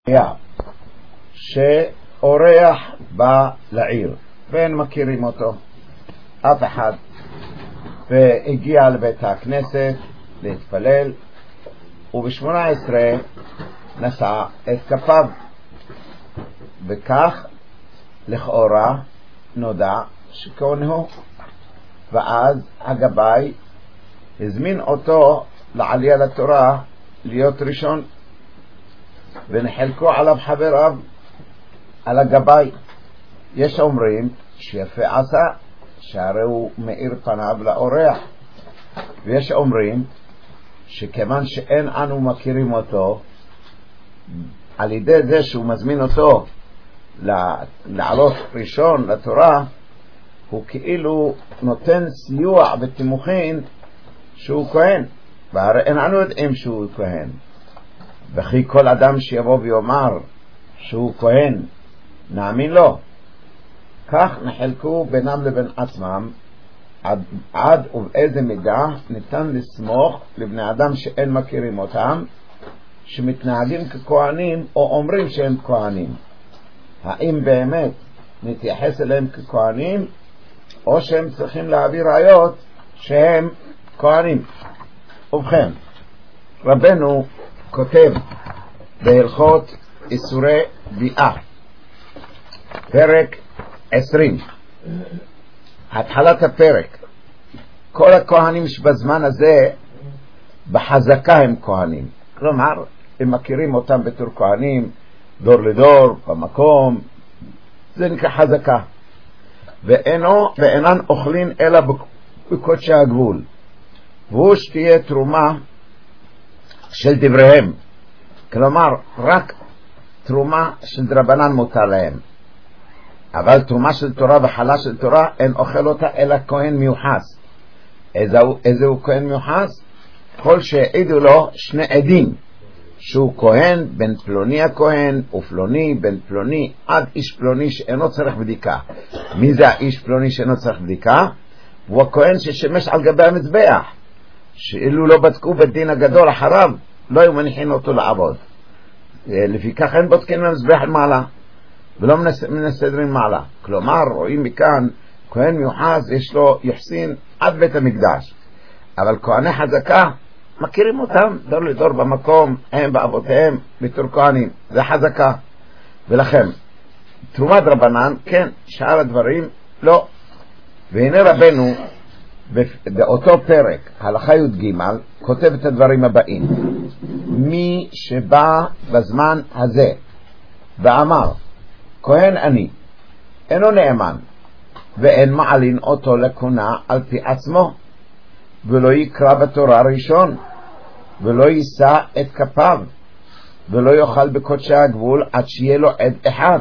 היה שאורח בא לעיר ואין מכירים אותו אף אחד, והגיע לבית הכנסת להתפלל, וב-18 נשא את כפיו, וכך לכאורה נודע שכהנו. ואז הגבאי הזמין אותו לעלייה לתורה להיות ראשון, ונחלקו עליו חבריו על הגבאי. יש אומרים שיפה עשה, שהרי הוא מאיר פניו לאורח, ויש אומרים שכיוון שאין אנו מכירים אותו, על ידי זה שהוא מזמין אותו לעלות ראשון לתורה, הוא כאילו נותן סיוע ותימוכין שהוא כהן, והרי אין אנו יודעים שהוא כהן. וכי כל אדם שיבוא ויאמר שהוא כהן נאמין לו. כך נחלקו בינם לבין עצמם עד ובאיזה מידה ניתן לסמוך לבני אדם שאין מכירים אותם, שמתנהגים ככהנים או אומרים שהם כהנים. האם באמת נתייחס אליהם ככהנים, או שהם צריכים להביא ראיות שהם כהנים? ובכן, רבנו כותב בהלכות איסורי ביאה, פרק 20, התחלת הפרק: כל הכהנים שבזמן הזה בחזקה הם כהנים, כלומר הם מכירים אותם בתור כהנים דור לדור במקום, זה נקרא חזקה, ואינן אוכלים אלא בקודשי הגבול, והוא שתהיה תרומה של דבריהם, כלומר רק תרומה של דרבנן מותר להם, אבל תרומה של תורה וחלה של תורה אין אוכל אותה אלא כהן מיוחס. איזהו כהן מיוחס? כל שהעידו לו שני עדים שהוא כהן, בן פלוני הכהן ופלוני בן פלוני עד איש פלוני שאינו צריך בדיקה. מי זה האיש פלוני שאינו צריך בדיקה? הוא הכהן ששמש על גבי המזבח, שאילו לא בדקו בדין הגדול אחריו לא היו מניחים אותו לעבוד. לפיכך אין בודקים במזבח מעלה ולא מנסדרים מעלה. כלומר רואים מכאן כהן מיוחס יש לו יחסין עד בית המקדש, אבל כהני חזקה מכירים אותם דור לדור במקום, הם באבותיהם בתור כהנים, זה חזקה. ולכן תרומת רבנן כן, שאר הדברים לא. והנה רבנו באותו פרק הלכה י"ג כותב את הדברים הבאים: מי שבא בזמן הזה ואמר כהן אני, אינו נאמן, ואין מעלין אותו לכהונה על פי עצמו, ולא יקרא בתורה ראשון, ולא יישא את כפיו, ולא יאכל בקודשי הגבול עד שיהיה לו עד אחד,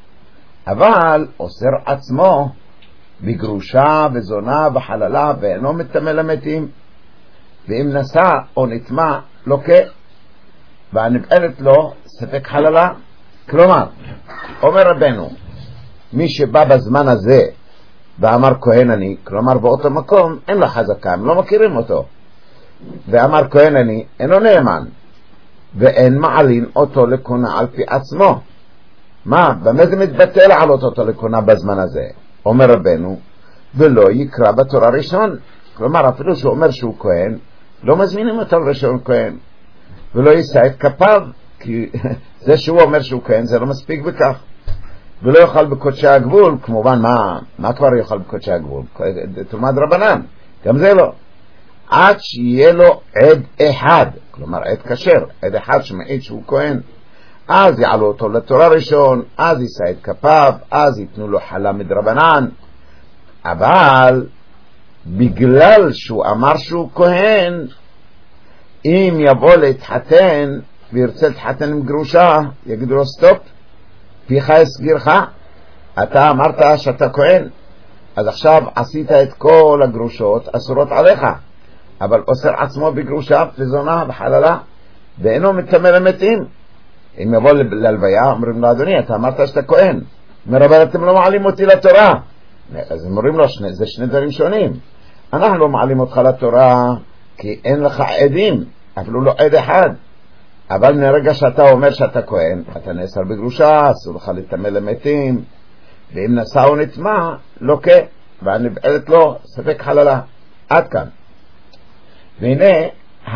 אבל אוסר עצמו בגרושה וזונה וחללה, ואינו מטמא למתים, ואם נשא או נטמא לוקה, והנבעלת לו ספק חללה. כלומר אומר רבנו, מי שבא בזמן הזה ואמר כהן אני, כלומר באותו מקום אין לו חזקה, הם לא מכירים אותו, ואמר כהן אני, אינו נאמן, ואין מעלין אותו לכהונה על פי עצמו. מה, במה זה מתבטל לעלות אותו לכהונה בזמן הזה? אומר רבנו, ולא יקרא בתורה ראשון, כלומר אפילו שהוא אומר שהוא כהן לא מזמינים אותו לראשון כהן, ולא יישא את כפיו, כי זה שהוא אומר שהוא כהן זה לא מספיק בכך, ולא יאכל בקודשי הגבול. כמובן מה כבר יאכל בקודשי הגבול? תרומת רבנן, גם זה לא, עד שיהיה לו עד אחד, כלומר עד כשר, עד אחד שמעיד שהוא כהן, אז יעלו אותו לתורה ראשון, אז יישא את כפיו, אז ייתנו לו חלה מדרבנן. אבל בגלל שהוא אמר שהוא כהן, אם יבוא להתחתן וירצה להתחתן עם גרושה, יגידו לו סטופ, פיך הסגירך, אתה אמרת שאתה כהן, אז עכשיו עשית את כל הגרושות אסורות עליך, אבל אוסר עצמו בגרושה וזונה וחללה, ואינו מטמא למתים. אם יבוא ללוויה אומרים לו, אדוני אתה אמרת שאתה כהן, אבל אתם לא מעלים אותי לתורה. אז אומרים לו, זה שני דברים שונים, אנחנו לא מעלים אותך לתורה כי אין לך עדים, אפילו לא עד אחד, אבל מרגע שאתה אומר שאתה כהן, אתה נאסר בגרושה, אסור לך לטמא למתים, ואם נשא או נטמא, לוקה, והנבעלת לו ספק חללה. עד כאן. והנה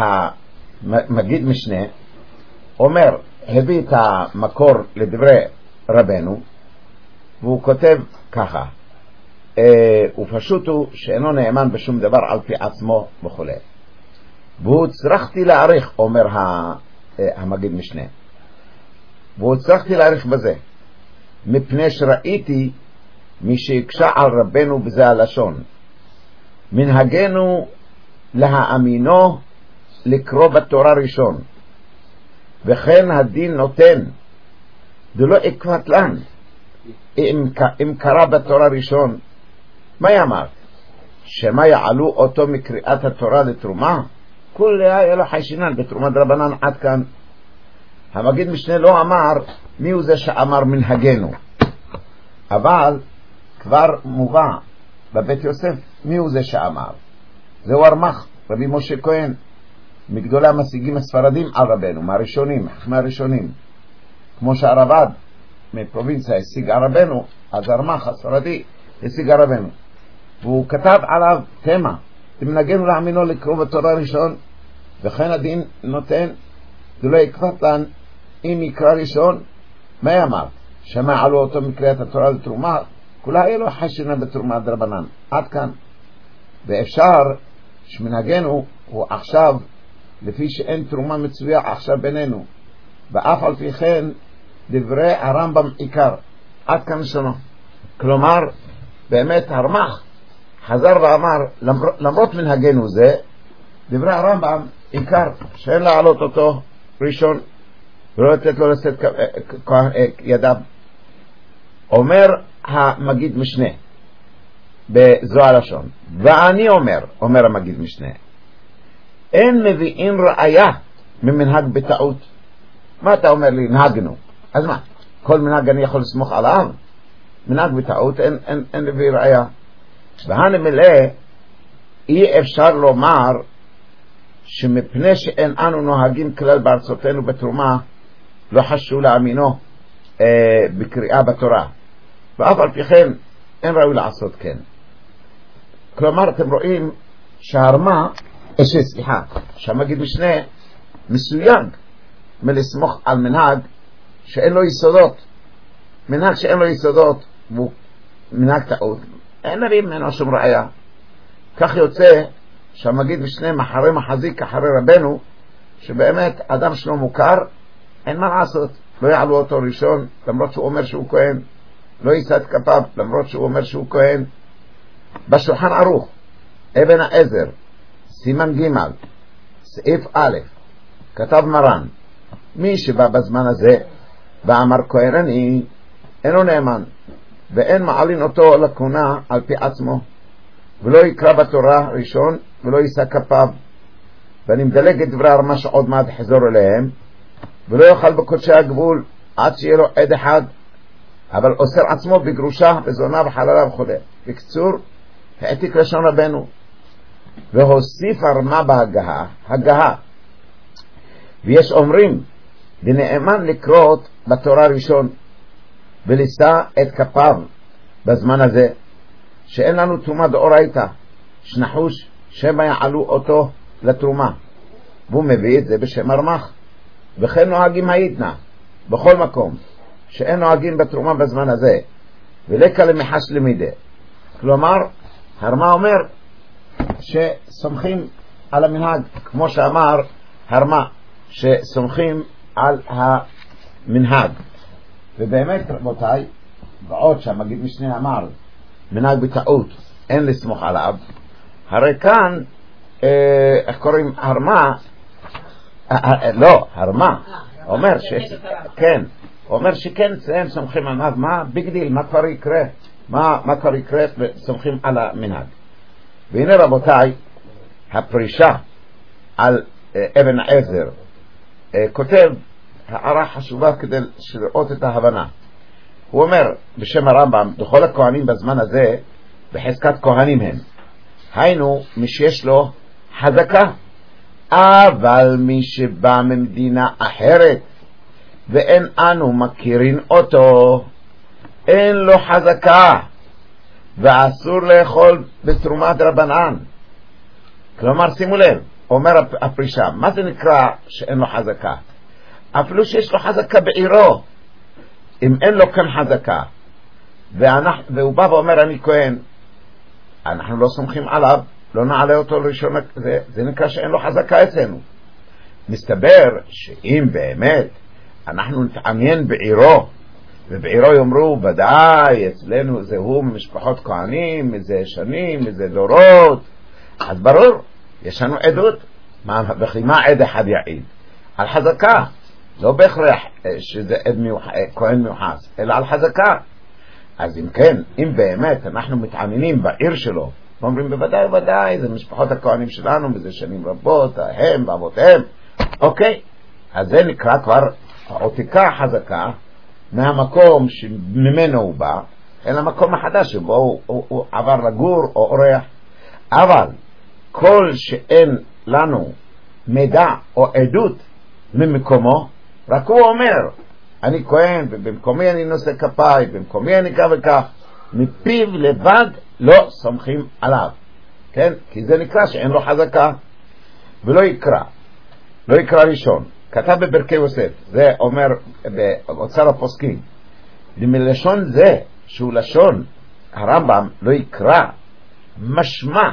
המגיד משנה אומר, הביא את המקור לדברי רבנו, והוא כותב ככה, ופשוט הוא שאינו נאמן בשום דבר על פי עצמו וכו'. והוא צריכתי להעריך, אומר המגיד משנה, והוא צריכתי להעריך בזה, מפני שראיתי מי שיקשה על רבנו בזה הלשון, מנהגנו להאמינו לקרוא בתורה ראשון, וכן הדין נותן דלא אכפת לן אם קרא בתורה ראשון. מה יאמר? שמה יעלו אותו מקריאת התורה לתרומה? כולי היה לו חיישינן בתרומת רבנן. עד כאן. המגיד משנה לא אמר מי הוא זה שאמר מנהגנו, אבל כבר מובא בבית יוסף מי הוא זה שאמר. זהו הרמ"ח, רבי משה כהן, מגדולי המשיגים הספרדים על רבנו, מהראשונים, כמו שהרב"ד מפרובינציה השיג על רבנו, אז הרמ"ח הספרדי השיג על רבנו, והוא כתב עליו תמה, תמנגנו להאמינו לקרוא בתורה ראשון, וכן הדין נותן דלא אכפת לן אם יקרא ראשון. מה יאמר? שמה עלו אותו מקריאת התורה לתרומה? כולה היה לו חיישנה בתרומה דרבנן. עד כאן. ואפשר שמנהגנו הוא עכשיו לפי שאין תרומה מצויה עכשיו בינינו, ואף על פי כן דברי הרמב"ם עיקר. עד כאן שונו. כלומר באמת הרמ"ח חזר ואמר למרות מנהגנו זה, דברי הרמב"ם עיקר, שאין להעלות אותו ראשון ולא לתת לו לשאת ידיו. אומר המגיד משנה בזו הלשון, ואני אומר המגיד משנה, אין מביאים ראיה ממנהג בטעות. מה אתה אומר לי? נהגנו. אז מה? כל מנהג אני יכול לסמוך עליו? מנהג בטעות אין מביא ראיה. והנמלא אי אפשר לומר שמפני שאין אנו נוהגים כלל בארצותינו בתרומה לא חשו להאמינו בקריאה בתורה, ואף על פי כן אין ראוי לעשות כן. כלומר אתם רואים שהמגיד משנה מסויג מלסמוך על מנהג שאין לו יסודות. מנהג שאין לו יסודות והוא מנהג טעות, אין נביא ממנו שום ראיה. כך יוצא שהמגיד משנה מחרה מחזיק אחרי רבנו, שבאמת אדם שלו מוכר, אין מה לעשות, לא יעלו אותו ראשון למרות שהוא אומר שהוא כהן, לא יישא את כפיו למרות שהוא אומר שהוא כהן. בשולחן ערוך אבן העזר סימן ג' סעיף א' כתב מרן, מי שבא בזמן הזה ואמר כהן אני, אינו נאמן, ואין מעלין אותו לכהונה על פי עצמו, ולא יקרא בתורה ראשון ולא יישא כפיו. ואני מדלג את דברי הרמ"ש עוד מעט חזור אליהם, ולא יאכל בקודשי הגבול עד שיהיה לו עד אחד, אבל אוסר עצמו בגרושה בזונה וחללה וכו'. בקצור, העתיק לשון רבנו, והוסיף הרמה בהגהה. ויש אומרים דנאמן לקרות בתורה ראשון ולישא את כפיו בזמן הזה, שאין לנו תרומה דאורייתא, שנחוש שמא יעלו אותו לתרומה. והוא מביא את זה בשם הרמ"ח. וכן נוהגים העידנא בכל מקום שאין נוהגים בתרומה בזמן הזה, ולקה למחש למידה. כלומר הרמ"א אומר שסומכים על המנהג, כמו שאמר הרמ"א שסומכים על המנהג. ובאמת רבותיי, בעוד שהמגיד משנה אמר מנהג בטעות אין לסמוך עליו, הרי כאן איך קוראים הרמ"א, לא, הרמ"א אומר שכן, אומר שכן הם סומכים על מנהג. מה בגדיל, מה כבר יקרה, מה כבר יקרה וסומכים על המנהג. והנה רבותיי, הפרישה על אבן העזר כותב הערה חשובה כדי לראות את ההבנה. הוא אומר בשם הרמב"ם, לכל הכהנים בזמן הזה בחזקת כהנים הם, היינו מי שיש לו חזקה אבל מי שבא ממדינה אחרת ואין אנו מכירים אותו, אין לו חזקה ואסור לאכול בתרומת רבנן. כלומר, שימו לב, אומר הפרישה, מה זה נקרא שאין לו חזקה? אפילו שיש לו חזקה בעירו, אם אין לו כאן חזקה והוא בא ואומר אני כהן, אנחנו לא סומכים עליו, לא נעלה אותו לראשון, זה נקרא שאין לו חזקה אצלנו. מסתבר שאם באמת אנחנו נתעניין בעירו, ובעירו יאמרו ודאי אצלנו זהו ממשפחות כהנים מזה שנים, מזה דורות, אז ברור, יש לנו עדות. וכי מה עד אחד יעיד? על חזקה, לא בהכרח שזה כהן מיוחס, אלא על חזקה. אז אם כן, אם באמת אנחנו מתעניינים בעיר שלו, אומרים בוודאי זה משפחות הכהנים שלנו מזה שנים רבות, הם ואבותיהם, אוקיי, אז זה נקרא כבר העתיקה חזקה מהמקום שממנו הוא בא אל המקום החדש שבו הוא עבר לגור או אורח. אבל כל שאין לנו מידע או עדות ממקומו, רק הוא אומר אני כהן ובמקומי אני נושא כפיי, במקומי אני כך וכך, מפיו לבד לא סומכים עליו, כן? כי זה נקרא שאין לו חזקה. ולא יקרא, לא יקרא ראשון, כתב בברכי יוסף, זה אומר באוצר הפוסקים, מלשון זה שהוא לשון הרמב"ם לא יקרא, משמע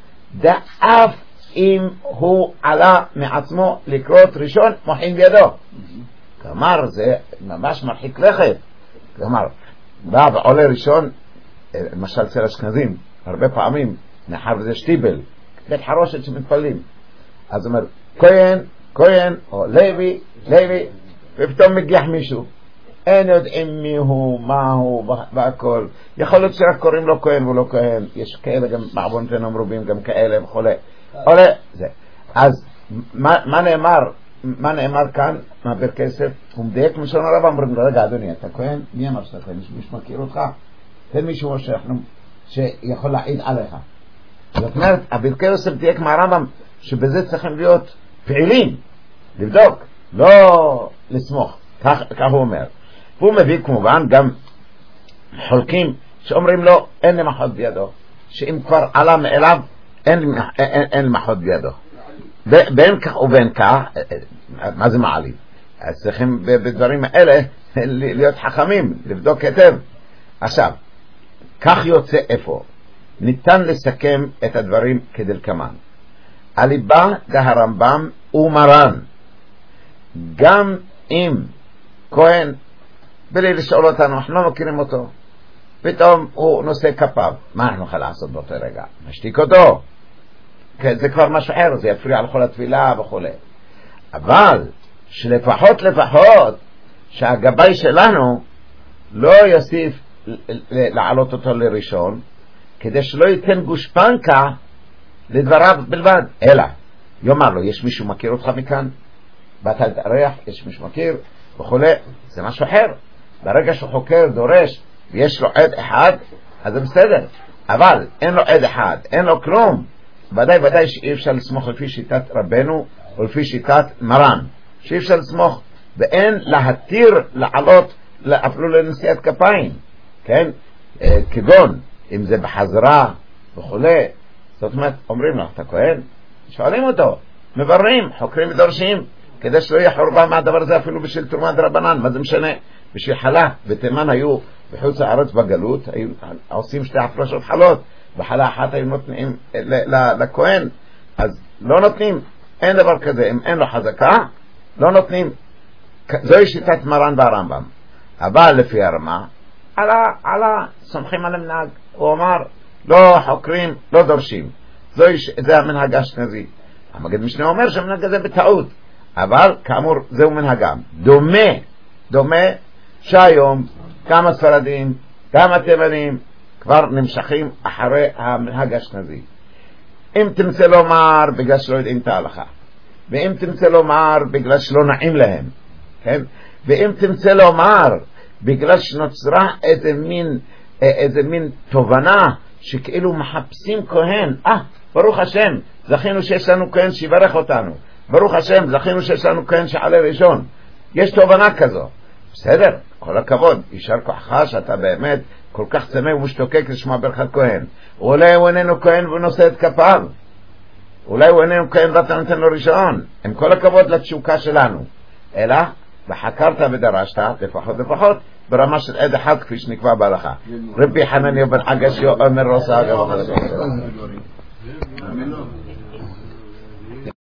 דאף אם הוא עלה מעצמו לקרות ראשון מוחין בידו. כלומר זה ממש מרחיק לכת. כלומר בא ועולה ראשון, למשל אצל אשכנזים הרבה פעמים נחר וזה שטיבל בית חרושת שמתפלים, אז אומר כהן או לוי, ופתאום מגיח מישהו, אין יודעים מי הוא, מה הוא והכל. יכול להיות שרק קוראים לו כהן ולא כהן, יש כאלה גם בעוונותינו מרובים גם כאלה וכולי עולה זה. אז מה נאמר כאן מהברכי יוסף? הוא מדייק משון הרב, אומרים לו רגע אדוני אתה כהן? מי אמר שאתה כהן? מישהו מכיר אותך? תן מישהו שיכול להעיד עליך. זאת אומרת הברכי יוסף דייק מהרמב"ם שבזה צריכים להיות פעילים, לבדוק, לא לסמוך, כך הוא אומר. והוא מביא כמובן גם חולקים שאומרים לו אין למחות בידו, שאם כבר עלה מאליו אין למחות בידו. בין כך ובין כך, מה זה מעליב? אז צריכים בדברים האלה להיות חכמים, לבדוק היטב. עכשיו, כך יוצא איפה ניתן לסכם את הדברים כדלקמן. הליבה דהרמב"ם ומרן, גם אם כהן בלי לשאול אותנו, אנחנו לא מכירים אותו, פתאום הוא נושא כפיו, מה אנחנו יכולים לעשות באותו רגע? משתיק אותו, זה כבר משהו אחר, זה יפריע על כל התפילה וכו'. אבל שלפחות שהגבאי שלנו לא יוסיף לעלות אותו לראשון, כדי שלא ייתן גושפנקה לדבריו בלבד, אלא יאמר לו יש מישהו מכיר אותך מכאן? באת להתארח, יש מישהו מכיר וכו', זה משהו אחר. ברגע שהוא חוקר דורש ויש לו עד אחד, אז זה בסדר. אבל אין לו עד אחד, אין לו כלום, ודאי שאי אפשר לסמוך לפי שיטת רבנו או לפי שיטת מרן, שאי אפשר לסמוך, ואין להתיר לעלות אפילו לנשיאת כפיים, כן? כגון אם זה בחזרה וכו'. זאת אומרת, אומרים לו אתה כהן? שואלים אותו, מבררים, חוקרים ודורשים, כדי שלא יהיה חורבן מהדבר הזה אפילו בשביל תרומת רבנן. מה זה משנה? בשביל חלה, בתימן היו בחוץ הארץ בגלות, היו עושים שתי הפרשות חלות, בחלה אחת היו נותנים לכהן, אז לא נותנים, אין דבר כזה, אם אין לו חזקה לא נותנים. זוהי שיטת מרן והרמב"ם. אבל לפי הרמה סומכים על המנהג. הוא אמר לא חוקרים, לא דורשים, זה המנהג האשכנזי. המגיד משנה אומר שהמנהג הזה בטעות, אבל כאמור זהו מנהגם. דומה שהיום כמה ספרדים, כמה תימנים כבר נמשכים אחרי המנהג האשכנזי. אם תמצא לומר בגלל שלא יודעים את ההלכה, ואם תמצא לומר בגלל שלא נעים להם, כן? ואם תמצא לומר בגלל שנוצרה איזה מין תובנה שכאילו מחפשים כהן, ברוך השם, זכינו שיש לנו כהן שיברך אותנו, ברוך השם, זכינו שיש לנו כהן שעלה ראשון. יש תובנה כזו, בסדר, כל הכבוד, יישר כוחך שאתה באמת כל כך צמא ומשתוקק לשמוע ברכת כהן. אולי הוא איננו כהן והוא נושא את כפיו, אולי הוא איננו כהן ואתה נותן לו ראשון, עם כל הכבוד לתשוקה שלנו, אלא וחקרת ודרשת לפחות ברמה של עד אחד כפי שנקבע בהלכה. רבי חנניה בן חגשיו אומר רוסה